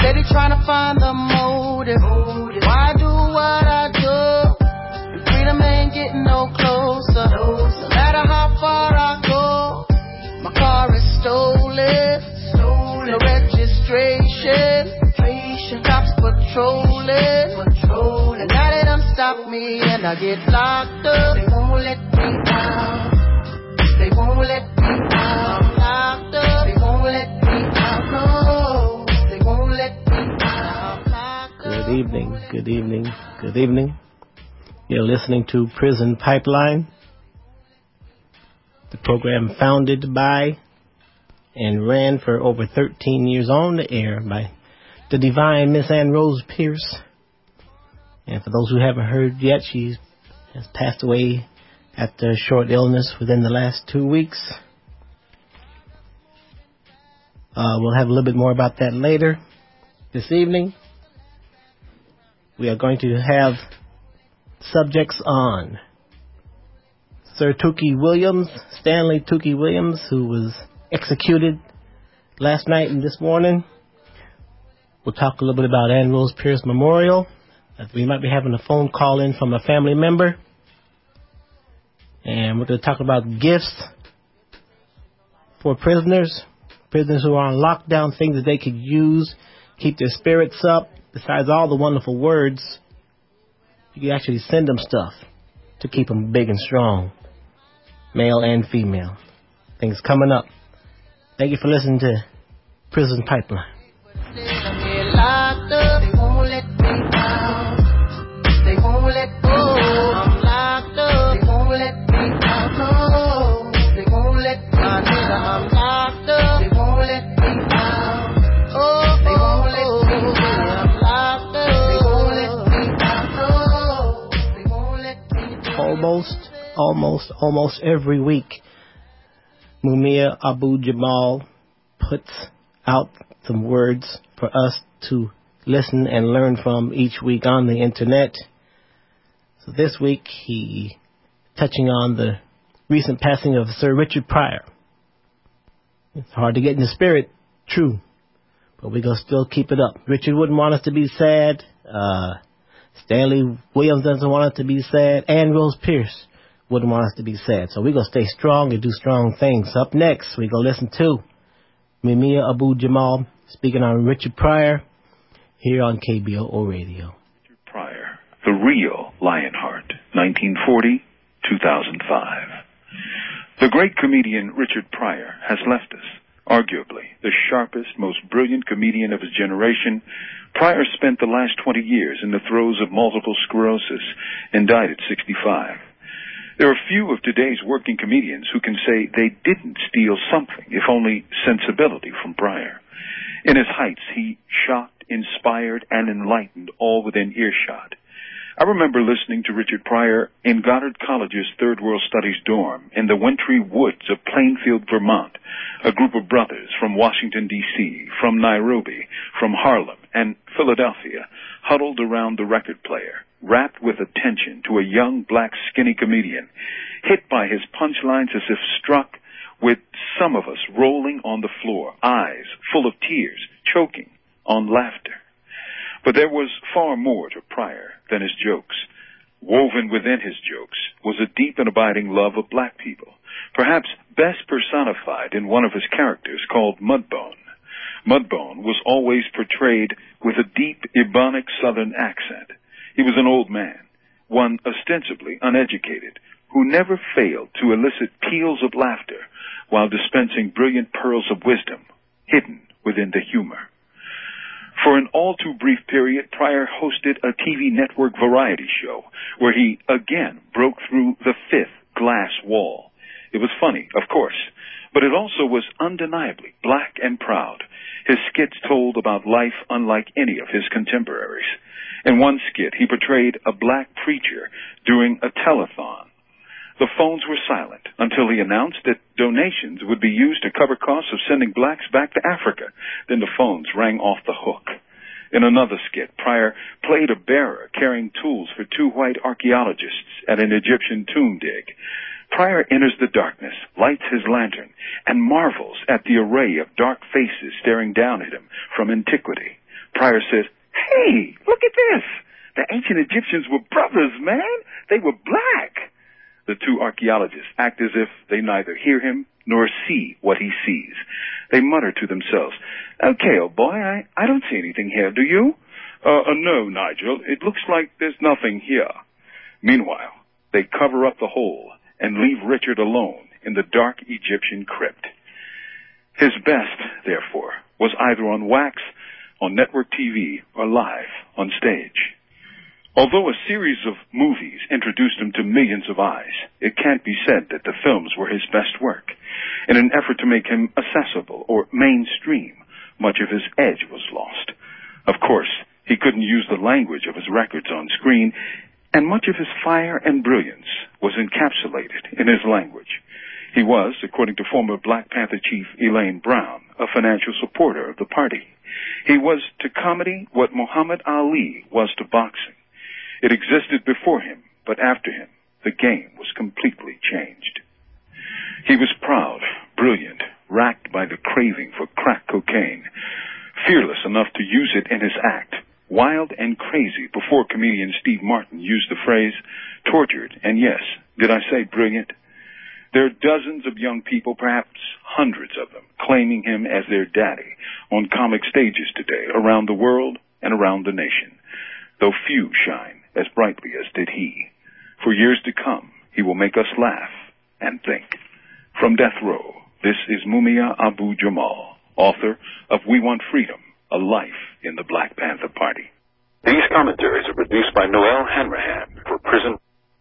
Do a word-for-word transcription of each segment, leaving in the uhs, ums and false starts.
Steady trying to find the motive. Why do what I do? And freedom ain't getting no closer. No matter how far I go, my car is stolen. No registration. Cops patrolling. And now they done stop me and I get locked up. They won't let me out. They won't let me out. I'm locked up. They won't let me out. No. They won't let me out. I'm locked up. Good evening. Good evening. Good evening. You're listening to Prison Pipeline, the program founded by and ran for over thirteen years on the air by the divine Miss Ann Rose Pierce. And for those who haven't heard yet, she has passed away after a short illness within the last two weeks. Uh, we'll have a little bit more about that later. This evening, we are going to have subjects on Sir Tookie Williams, Stanley Tookie Williams, who was executed last night and this morning. We'll talk a little bit about Ann Rose Pierce Memorial. We might be having a phone call in from a family member. And we're going to talk about gifts for prisoners, prisoners who are on lockdown, things that they could use, keep their spirits up. Besides all the wonderful words, you can actually send them stuff to keep them big and strong, male and female. Things coming up. Thank you for listening to Prison Pipeline. Locked up, they won't let me out. They won't let go. I'm locked up, they won't let me out. No, they won't let me out. I'm locked up, they won't let me out. Oh, they won't let me out. I'm locked up, they won't let me out. No, they won't let me out. Almost, almost, almost every week, Mumia Abu Jamal puts out some words for us to listen and learn from each week on the internet. So this week, he touching on the recent passing of Sir Richard Pryor. It's hard to get in the spirit, true, but we're going to still keep it up. Richard wouldn't want us to be sad. Uh, Stanley Williams doesn't want us to be sad. Ann Rose Pierce wouldn't want us to be sad. So we're going to stay strong and do strong things. Up next, we're going to listen to Mumia Abu Jamal speaking on Richard Pryor here on K B O O Radio. Richard Pryor, the real Lionheart, nineteen forty to two thousand five. The great comedian Richard Pryor has left us. Arguably the sharpest, most brilliant comedian of his generation, Pryor spent the last twenty years in the throes of multiple sclerosis and died at sixty-five. There are few of today's working comedians who can say they didn't steal something, if only sensibility, from Pryor. In his heights, he shocked, inspired, and enlightened all within earshot. I remember listening to Richard Pryor in Goddard College's Third World Studies dorm in the wintry woods of Plainfield, Vermont. A group of brothers from Washington, D C, from Nairobi, from Harlem, and Philadelphia huddled around the record player, rapt with attention to a young black skinny comedian, hit by his punchlines as if struck, with some of us rolling on the floor, eyes full of tears, choking on laughter. But there was far more to Pryor than his jokes. Woven within his jokes was a deep and abiding love of black people, perhaps best personified in one of his characters called Mudbone. Mudbone was always portrayed with a deep Ebonic Southern accent. He was an old man, one ostensibly uneducated, who never failed to elicit peals of laughter while dispensing brilliant pearls of wisdom hidden within the humor. For an all-too-brief period, Pryor hosted a T V network variety show where he again broke through the fifth glass wall. It was funny, of course, but it also was undeniably black and proud. His skits told about life unlike any of his contemporaries. In one skit, he portrayed a black preacher during a telethon. The phones were silent until he announced that donations would be used to cover costs of sending blacks back to Africa. Then the phones rang off the hook. In another skit, Pryor played a bearer carrying tools for two white archaeologists at an Egyptian tomb dig. Pryor enters the darkness, lights his lantern, and marvels at the array of dark faces staring down at him from antiquity. Pryor says, "Hey, look at this. The ancient Egyptians were brothers, man. They were black." The two archaeologists act as if they neither hear him nor see what he sees. They mutter to themselves, "Okay, old boy, I, I don't see anything here, do you?" Uh, uh, no, Nigel, it looks like there's nothing here." Meanwhile, they cover up the hole and leave Richard alone in the dark Egyptian crypt. His best, therefore, was either on wax, on network T V, or live on stage. Although a series of movies introduced him to millions of eyes, it can't be said that the films were his best work. In an effort to make him accessible or mainstream, much of his edge was lost. Of course, he couldn't use the language of his records on screen, and much of his fire and brilliance was encapsulated in his language. He was, according to former Black Panther chief Elaine Brown, a financial supporter of the party. He was to comedy what Muhammad Ali was to boxing. It existed before him, but after him, the game was completely changed. He was proud, brilliant, racked by the craving for crack cocaine, fearless enough to use it in his act, wild and crazy before comedian Steve Martin used the phrase, tortured, and yes, did I say brilliant? There are dozens of young people, perhaps hundreds of them, claiming him as their daddy on comic stages today around the world and around the nation, though few shine as brightly as did he. For years to come, he will make us laugh and think. From Death Row, this is Mumia Abu-Jamal, author of We Want Freedom, A Life in the Black Panther Party. These commentaries are produced by Noel Hanrahan for Prison.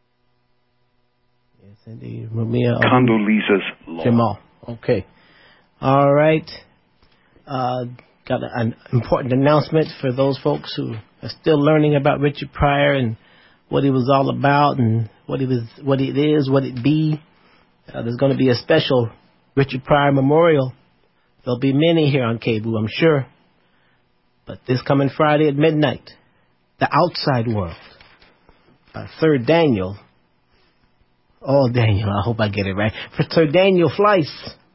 Yes, indeed. Mumia Condoleezza's Jamal. Okay. All right. Uh, got an important announcement for those folks who are still learning about Richard Pryor and what he was all about and what he was, what it is, what it be. Uh, there's going to be a special Richard Pryor memorial. There'll be many here on K B O O, I'm sure. But this coming Friday at midnight, The Outside World, by Sir Daniel. Oh, Daniel, I hope I get it right. For Sir Daniel Fleiss.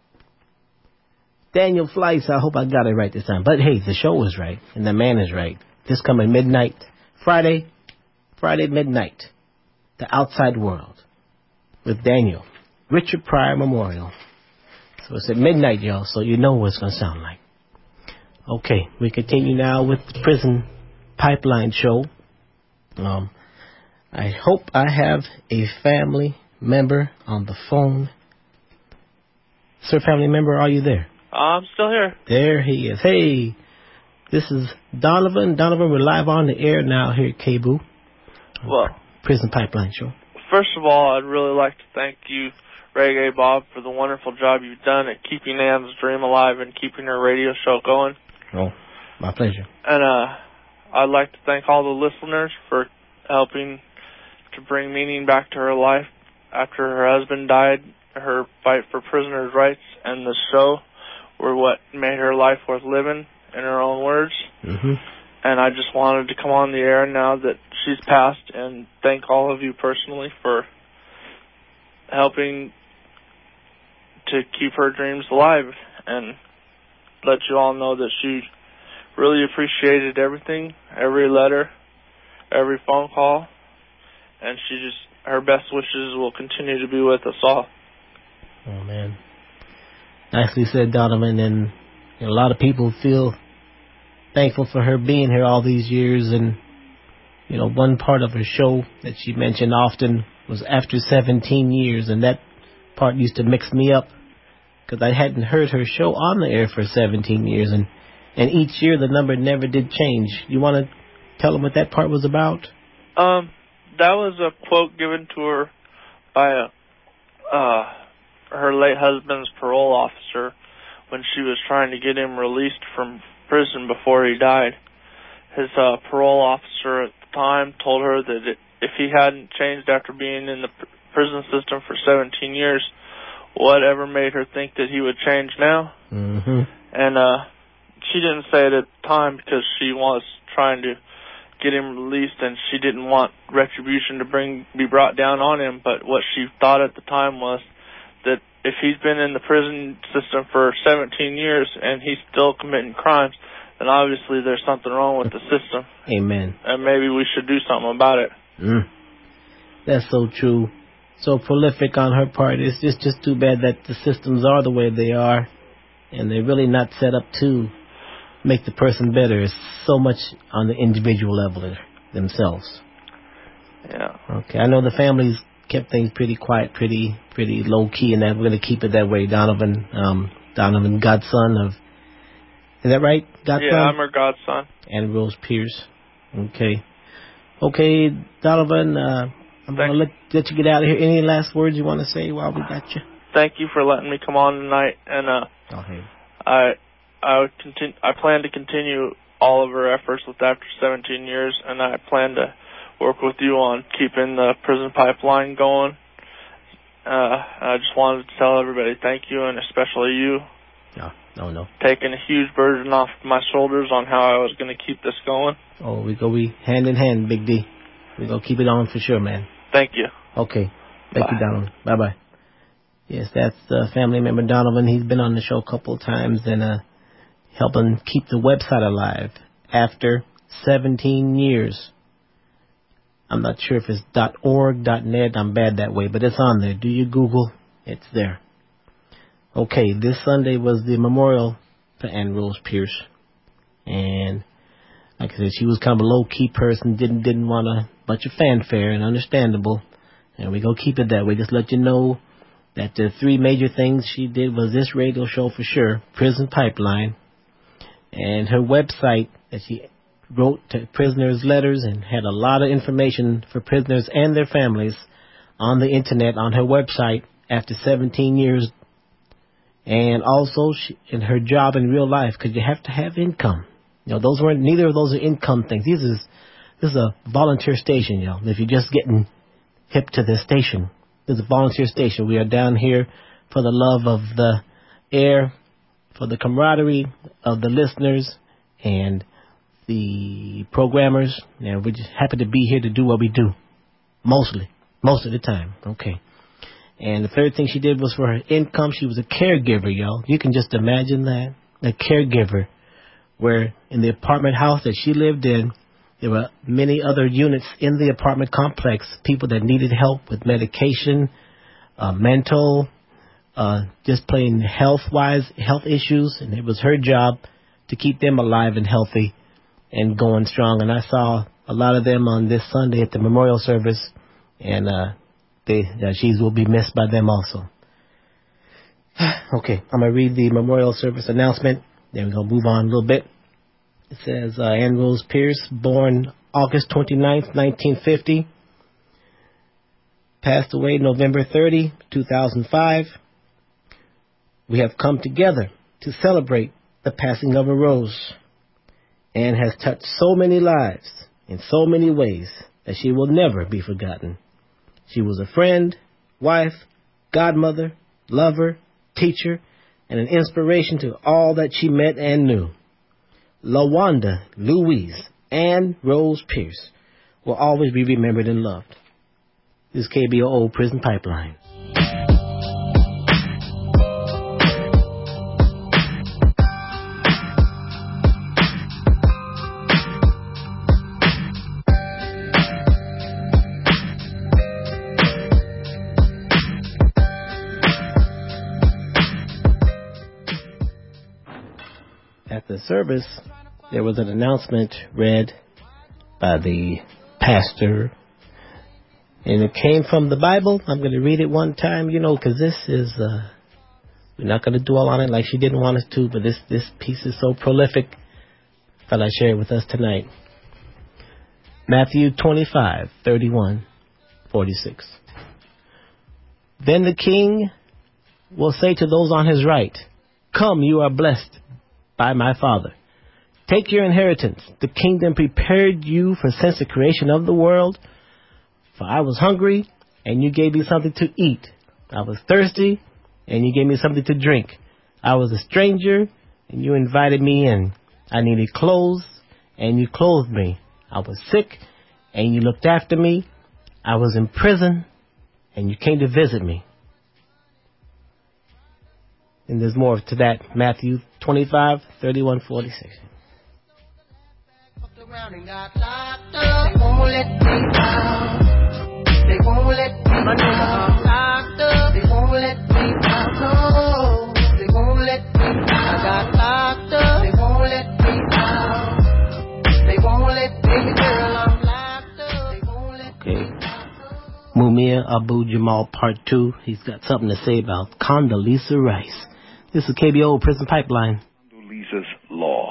Daniel Fleiss, I hope I got it right this time. But hey, the show is right, and the man is right. This coming midnight, Friday, Friday midnight, The Outside World, with Daniel. Richard Pryor Memorial. So it's at midnight, y'all, so you know what it's going to sound like. Okay, we continue now with the Prison Pipeline Show. Um, I hope I have a family member on the phone. Sir, family member, are you there? I'm still here. There he is. Hey, this is Donovan. Donovan, we're live on the air now here at K B O O. Well, Prison Pipeline Show. First of all, I'd really like to thank you, Reggae Bob, for the wonderful job you've done at keeping Ann's dream alive and keeping her radio show going. Oh, my pleasure. And uh, I'd like to thank all the listeners for helping to bring meaning back to her life after her husband died. Her fight for prisoners' rights and the show were what made her life worth living, in her own words. Mm-hmm. And I just wanted to come on the air now that she's passed and thank all of you personally for helping to keep her dreams alive and let you all know that she really appreciated everything, every letter, every phone call, and she just, her best wishes will continue to be with us all. Oh, man. Nicely said, Donovan, and you know, a lot of people feel thankful for her being here all these years, and you know, one part of her show that she mentioned often was after seventeen years, and that part used to mix me up because I hadn't heard her show on the air for seventeen years, and, and each year the number never did change. You want to tell them what that part was about? Um, that was a quote given to her by a, uh, her late husband's parole officer when she was trying to get him released from prison before he died. His uh, parole officer at the time told her that it, if he hadn't changed after being in the pr- prison system for seventeen years, whatever made her think that he would change now? Mm-hmm. And uh, she didn't say it at the time because she was trying to get him released and she didn't want retribution to bring be brought down on him. But what she thought at the time was that if he's been in the prison system for seventeen years and he's still committing crimes, then obviously there's something wrong with the system. Amen. And maybe we should do something about it. Mm. That's so true. So prolific on her part. It's just, just too bad that the systems are the way they are, and they're really not set up to make the person better. It's so much on the individual level themselves. Yeah. Okay, I know the families kept things pretty quiet, pretty pretty low key, and that we're going to keep it that way. Donovan, um, Donovan, godson of, is that right? Godson? Yeah, I'm her godson. And Rose Pierce. Okay. Okay, Donovan, uh, I'm going to let, let you get out of here. Any last words you want to say while we got you? Thank you for letting me come on tonight, and uh, oh, hey. I I would continue. I plan to continue all of our efforts with After seventeen years, and I plan to work with you on keeping the prison pipeline going. Uh, I just wanted to tell everybody thank you, and especially you. No, no, no. Taking a huge burden off my shoulders on how I was going to keep this going. Oh, we go we hand in hand, Big D. We go keep it on for sure, man. Thank you. Okay. Thank Bye. you, Donovan. Bye-bye. Yes, that's uh, family member Donovan. He's been on the show a couple of times and uh, helping keep the website alive after seventeen years. I'm not sure if it's .org, .net. I'm bad that way, but it's on there. Do you Google? It's there. Okay, this Sunday was the memorial to Ann Rose Pierce. And like I said, she was kind of a low-key person, didn't didn't want a bunch of fanfare, and understandable. And we go keep it that way. Just let you know that the three major things she did was this radio show for sure, Prison Pipeline, and her website that she wrote to prisoners letters and had a lot of information for prisoners and their families on the internet on her website after seventeen years. And also she, in her job in real life, because you have to have income. You know, those weren't, neither of those are income things. This is, this is a volunteer station, you know. If you're just getting hip to this station, this is a volunteer station. We are down here for the love of the air, for the camaraderie of the listeners and the programmers. And we're just happy to be here to do what we do. Mostly. Most of the time. Okay. And the third thing she did was for her income. She was a caregiver, y'all. You can just imagine that. A caregiver. Where in the apartment house that she lived in, there were many other units in the apartment complex, people that needed help with medication, uh, mental, uh, just plain health-wise, health issues, and it was her job to keep them alive and healthy and going strong. And I saw a lot of them on this Sunday at the memorial service, and uh, they, uh, she will be missed by them also. Okay, I'm going to read the memorial service announcement. Then we're going to move on a little bit. It says, uh, Ann Rose Pierce, born August twenty-ninth, nineteen fifty. Passed away November thirtieth, two thousand five. We have come together to celebrate the passing of a Rose. Ann has touched so many lives in so many ways that she will never be forgotten. She was a friend, wife, godmother, lover, teacher, and an inspiration to all that she met and knew. LaWanda Louise Ann Rose Pierce will always be remembered and loved. This is K B O O Prison Pipeline. At the service, there was an announcement read by the pastor, and it came from the Bible. I'm going to read it one time, you know, because this is, uh, we're not going to dwell on it like she didn't want us to, but this, this piece is so prolific. I thought I'd share it with us tonight. Matthew twenty-five, thirty-one, forty-six. Then the king will say to those on his right, "Come, you are blessed by my Father. Take your inheritance, the kingdom prepared you for since the creation of the world. For I was hungry, and you gave me something to eat. I was thirsty, and you gave me something to drink. I was a stranger, and you invited me in. I needed clothes, and you clothed me. I was sick, and you looked after me. I was in prison, and you came to visit me." And there's more to that. Matthew twenty-five, thirty-one, forty-six. around and got locked up. They won't let me out. They won't let me out. Locked up. They won't let me out. No, they won't let me out. I got locked up. They won't let me out. They won't let me, girl, I'm locked up. They won't let okay. me out. Mumia Abu Jamal Part two. He's got something to say about Condoleezza Rice. This is K B O Prison Pipeline. Condoleezza's Law.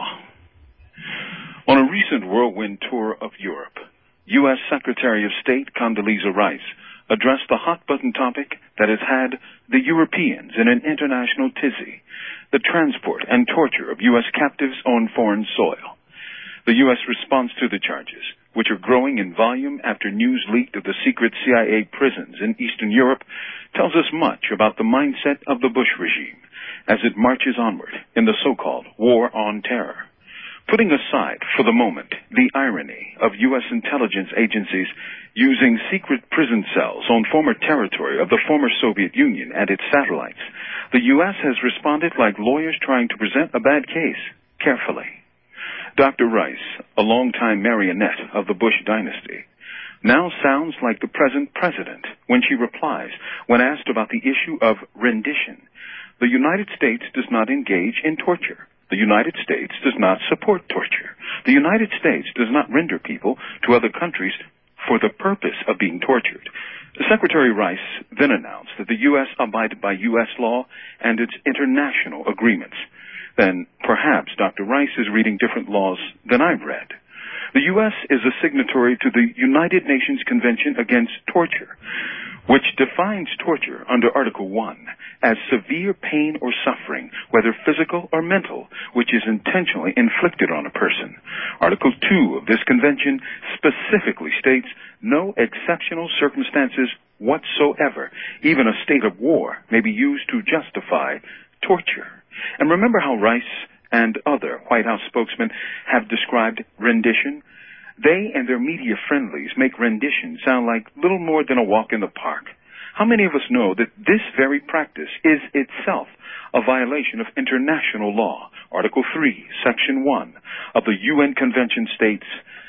On a recent whirlwind tour of Europe, U S Secretary of State Condoleezza Rice addressed the hot-button topic that has had the Europeans in an international tizzy, the transport and torture of U S captives on foreign soil. The U S response to the charges, which are growing in volume after news leaked of the secret C I A prisons in Eastern Europe, tells us much about the mindset of the Bush regime as it marches onward in the so-called War on Terror. Putting aside, for the moment, the irony of U S intelligence agencies using secret prison cells on former territory of the former Soviet Union and its satellites, the U S has responded like lawyers trying to present a bad case, carefully. Doctor Rice, a longtime marionette of the Bush dynasty, now sounds like the present president when she replies when asked about the issue of rendition. The United States does not engage in torture. The United States does not support torture. The United States does not render people to other countries for the purpose of being tortured. Secretary Rice then announced that the U S abided by U S law and its international agreements. Then perhaps Doctor Rice is reading different laws than I've read. The U S is a signatory to the United Nations Convention Against Torture, which defines torture under Article one as severe pain or suffering, whether physical or mental, which is intentionally inflicted on a person. Article two of this convention specifically states no exceptional circumstances whatsoever, even a state of war, may be used to justify torture. And remember how Rice and other White House spokesmen have described rendition? They and their media friendlies make rendition sound like little more than a walk in the park. How many of us know that this very practice is itself a violation of international law? Article three, Section one of the U N Convention states,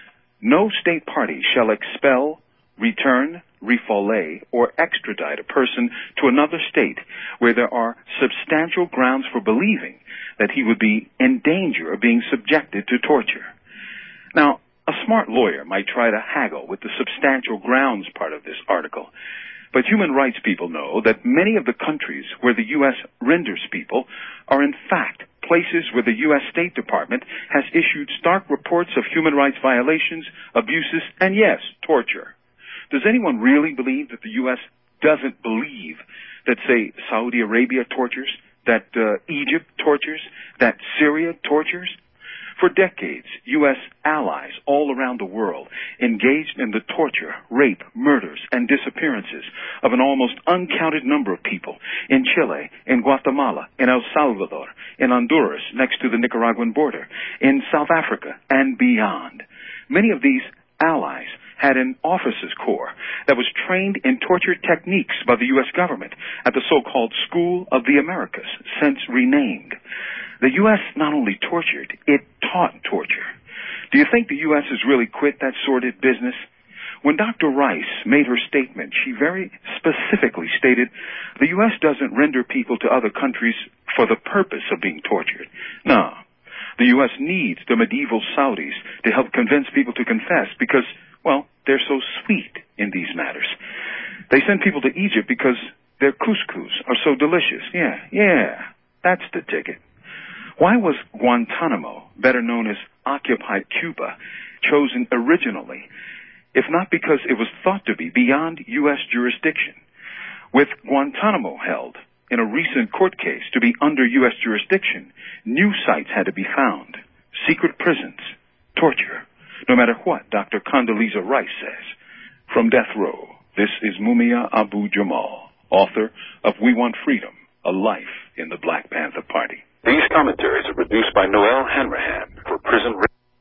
no state party shall expel, return, refouler, or extradite a person to another state where there are substantial grounds for believing that he would be in danger of being subjected to torture. Now, a smart lawyer might try to haggle with the substantial grounds part of this article, but human rights people know that many of the countries where the U S renders people are in fact places where the U S State Department has issued stark reports of human rights violations, abuses, and yes, torture. Does anyone really believe that the U S doesn't believe that, say, Saudi Arabia tortures, that uh, Egypt tortures, that Syria tortures? For decades, U S allies all around the world engaged in the torture, rape, murders, and disappearances of an almost uncounted number of people in Chile, in Guatemala, in El Salvador, in Honduras, next to the Nicaraguan border, in South Africa, and beyond. Many of these allies had an officers' corps that was trained in torture techniques by the U S government at the so-called School of the Americas, since renamed. The U S not only tortured, it taught torture. Do you think the U S has really quit that sordid business? When Doctor Rice made her statement, she very specifically stated the U S doesn't render people to other countries for the purpose of being tortured. No. The U S needs the medieval Saudis to help convince people to confess because, well, they're so sweet in these matters. They send people to Egypt because their couscous are so delicious. Yeah, yeah, that's the ticket. Why was Guantanamo, better known as occupied Cuba, chosen originally, if not because it was thought to be beyond U S jurisdiction? With Guantanamo held in a recent court case to be under U S jurisdiction, new sites had to be found, secret prisons, torture, no matter what Doctor Condoleezza Rice says. From death row, this is Mumia Abu Jamal, author of We Want Freedom, A Life in the Black Panther Party. These commentaries are produced by Noel Hanrahan for Prison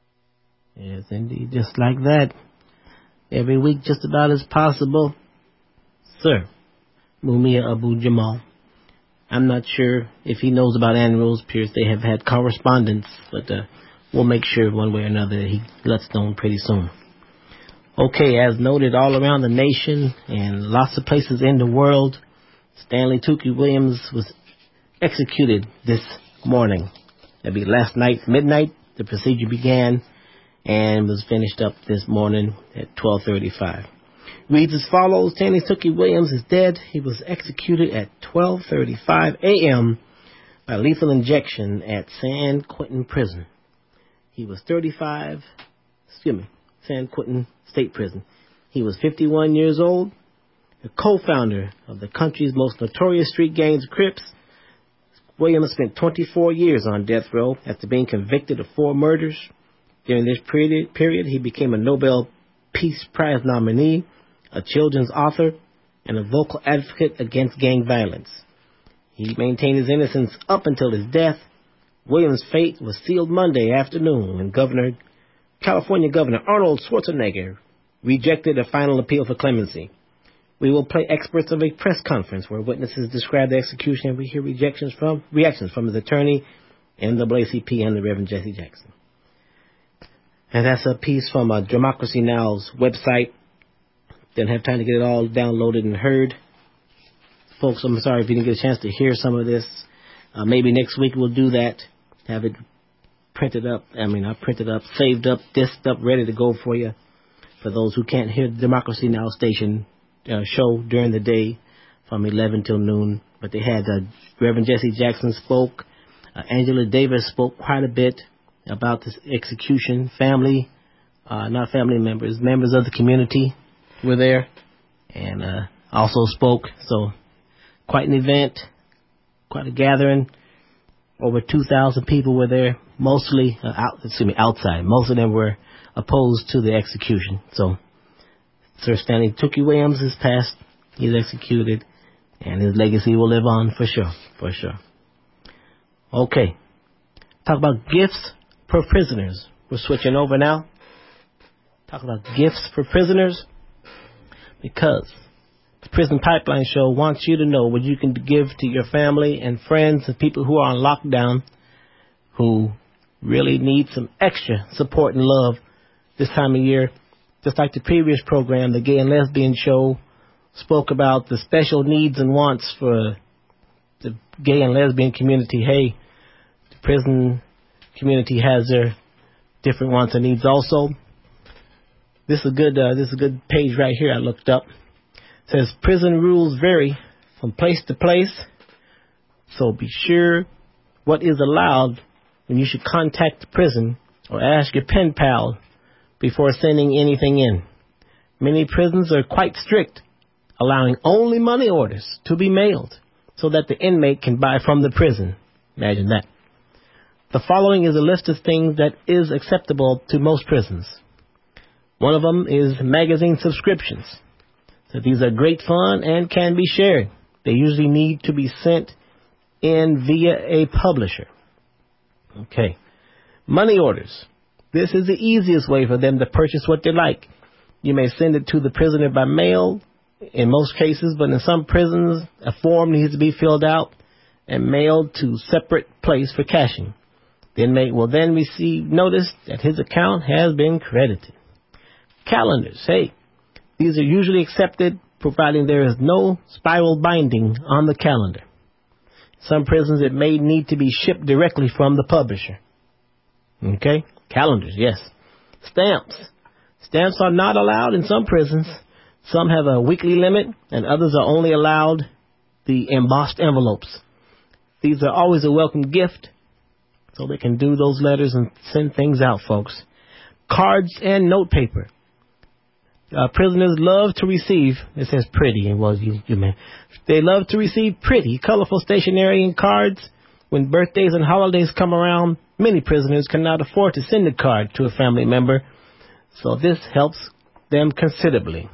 Radio. Yes, indeed, just like that. Every week, just about as possible. Sir, Mumia Abu Jamal. I'm not sure if he knows about Ann Rose Pierce. They have had correspondence, but uh, we'll make sure one way or another that he lets known pretty soon. Okay, as noted all around the nation and lots of places in the world, Stanley Tookie Williams was executed this morning. That'd be last night, midnight. The procedure began and was finished up this morning at twelve thirty-five. Reads as follows. Stanley Tookie Williams is dead. He was executed at twelve thirty-five a.m. by lethal injection at San Quentin Prison. He was thirty-five, excuse me, San Quentin State Prison. He was fifty-one years old, the co-founder of the country's most notorious street gangs, Crips. Williams spent twenty-four years on death row after being convicted of four murders. During this period, period, he became a Nobel Peace Prize nominee, a children's author, and a vocal advocate against gang violence. He maintained his innocence up until his death. Williams' fate was sealed Monday afternoon when Governor, California Governor Arnold Schwarzenegger rejected a final appeal for clemency. We will play excerpts of a press conference where witnesses describe the execution and we hear rejections from, reactions from his attorney, N double A C P, and the Reverend Jesse Jackson. And that's a piece from uh, Democracy Now!'s website. Didn't have time to get it all downloaded and heard. Folks, I'm sorry if you didn't get a chance to hear some of this. Uh, maybe next week we'll do that. Have it printed up. I mean, I printed up, saved up, disked up, ready to go for you. For those who can't hear the Democracy Now! Station uh, show during the day from eleven till noon. But they had uh, Reverend Jesse Jackson spoke. Uh, Angela Davis spoke quite a bit about this execution. Family, uh, not family members, members of the community were there and uh, also spoke. So quite an event, quite a gathering. Over two thousand people were there, mostly uh, out, excuse me, outside. Most of them were opposed to the execution. So Sir Stanley Tookie Williams is passed. He's executed, and his legacy will live on for sure, for sure. Okay, talk about gifts for prisoners. We're switching over now. Talk about gifts for prisoners because the Prison Pipeline Show wants you to know what you can give to your family and friends and people who are on lockdown who really need some extra support and love this time of year. Just like the previous program, the Gay and Lesbian Show spoke about the special needs and wants for the gay and lesbian community. Hey, the prison community has their different wants and needs also. This is a good, uh, this is a good page right here I looked up. It says prison rules vary from place to place, so be sure what is allowed when you should contact the prison or ask your pen pal before sending anything in. Many prisons are quite strict, allowing only money orders to be mailed so that the inmate can buy from the prison. Imagine that. The following is a list of things that is acceptable to most prisons. One of them is magazine subscriptions. So these are great fun and can be shared. They usually need to be sent in via a publisher. Okay. Money orders. This is the easiest way for them to purchase what they like. You may send it to the prisoner by mail in most cases, but in some prisons, a form needs to be filled out and mailed to a separate place for cashing. The inmate will then receive notice that his account has been credited. Calendars. Hey, these are usually accepted providing there is no spiral binding on the calendar. Some prisons it may need to be shipped directly from the publisher. Okay? Calendars, yes. Stamps. Stamps are not allowed in some prisons. Some have a weekly limit and others are only allowed the embossed envelopes. These are always a welcome gift so they can do those letters and send things out, folks. Cards and note paper. Uh, prisoners love to receive, it says pretty, and well, you, you man, they love to receive pretty, colorful stationery and cards. When birthdays and holidays come around, many prisoners cannot afford to send a card to a family member, so this helps them considerably.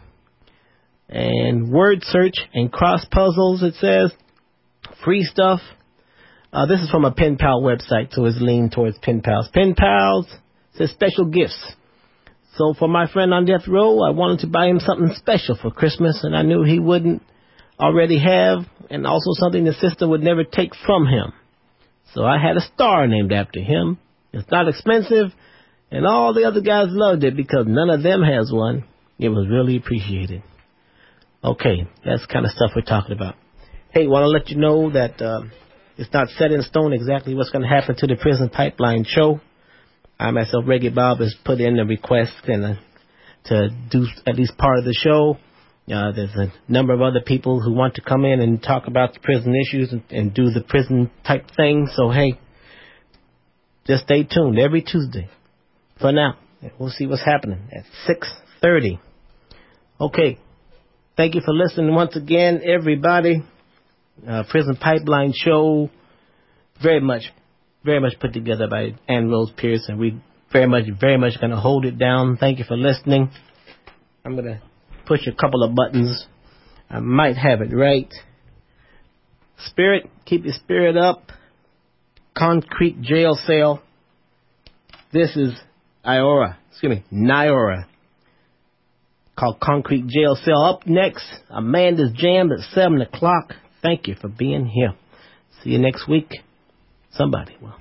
And word search and cross puzzles, it says, free stuff. Uh, this is from a Pen Pal website, so it's leaned towards Pen Pals. Pen Pals says special gifts. So for my friend on death row, I wanted to buy him something special for Christmas, and I knew he wouldn't already have, and also something the system would never take from him. So I had a star named after him, It's not expensive, and all the other guys loved it because none of them has one. It was really appreciated. Okay, that's the kind of stuff we're talking about. Hey, want to let you know that uh, it's not set in stone exactly what's going to happen to the Prison Pipeline show. I myself, Reggae Bob, has put in a request and uh, to do at least part of the show. Uh, there's a number of other people who want to come in and talk about the prison issues and, and do the prison type thing. So, hey, just stay tuned every Tuesday. For now, we'll see what's happening at six thirty. Okay. Thank you for listening once again, everybody. Uh, Prison Pipeline Show, very much, very much put together by Ann Rose Pierce, and we very much, very much going to hold it down. Thank you for listening. I'm going to push a couple of buttons. I might have it right. Spirit, keep your spirit up. Concrete Jail Cell. This is Iora, excuse me, Nyora. Called Concrete Jail Cell. Up next, Amanda's Jam at seven o'clock. Thank you for being here. See you next week. Somebody will.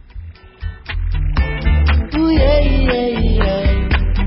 Ooh, yeah, yeah, yeah.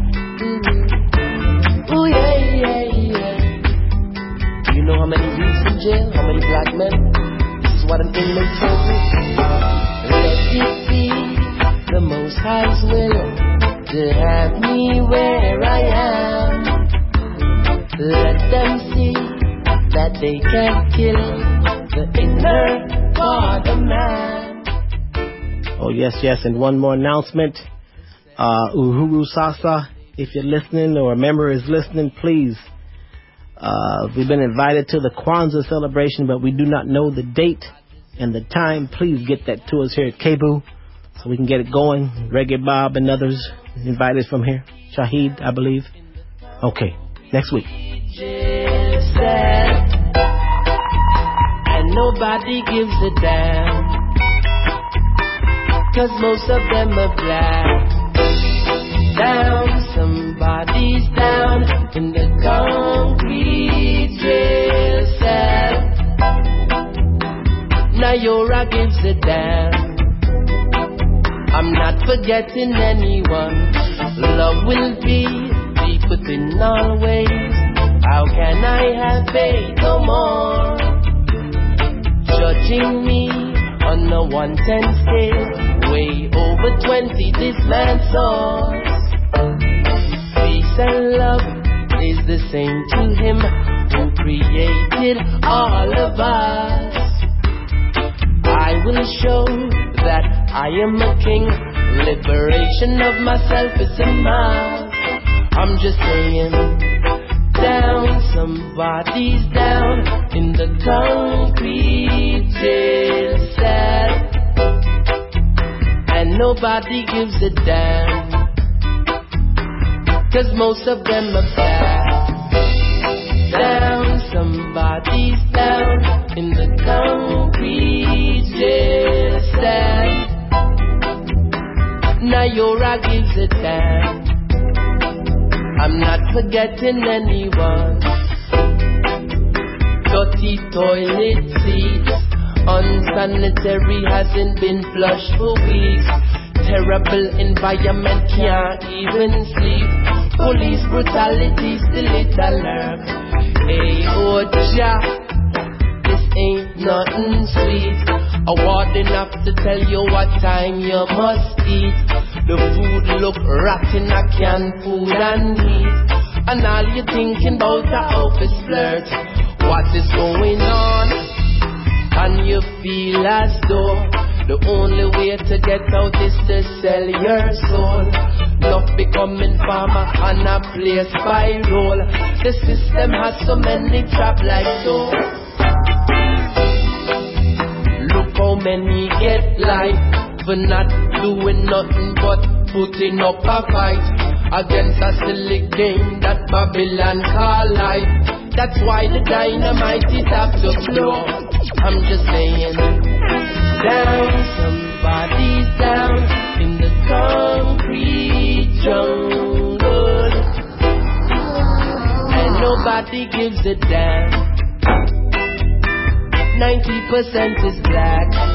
Ooh. Ooh, yeah, yeah, yeah. Do you know how many youths in jail? How many black men? This is what an inmate told me. Let it be the Most High's will to have me where I am. Let them see that they can't kill the inner part of man. Oh, yes, yes, and one more announcement. Uh, Uhuru Sasa, if you're listening or a member is listening, please. Uh, we've been invited to the Kwanzaa celebration, but we do not know the date and the time. Please get that to us here at K B O O so we can get it going. Reggae Bob and others invited from here. Shahid, I believe. Okay, next week. And nobody gives a damn, 'cause most of them are black. Down, somebody's down in the concrete jail cell. Nyora gives a damn. I'm not forgetting anyone. Love will be deep within always. How can I have faith no more? Judging me on a one ten scale, way over twenty this man saw. Peace and love is the same to him who created all of us. I will show that I am a king. Liberation of myself is a must. I'm just saying. Down, somebody's down in the concrete jail cell, and nobody gives a damn, 'cause most of them are bad. Down, somebody's down in the concrete jail cell. Nyora gives a damn. I'm not forgetting anyone. Dirty toilet seats, unsanitary, hasn't been flushed for weeks. Terrible environment, can't even sleep. Police brutality still it alert. Hey, oh Jah, this ain't nothing sweet. A warden have to tell you what time you must eat. The food look rotten, I can't food and heat. And all you thinking about the office flirt. What is going on? And you feel as though the only way to get out is to sell your soul. Not becoming farmer and a play spiral. The system has so many traps like so. Look how many get life for not doing nothing but putting up a fight against a silly game that Babylon call life. That's why the dynamite is up to blow. I'm just saying, down, somebody's down in the concrete jungle, and nobody gives a damn. ninety percent is black.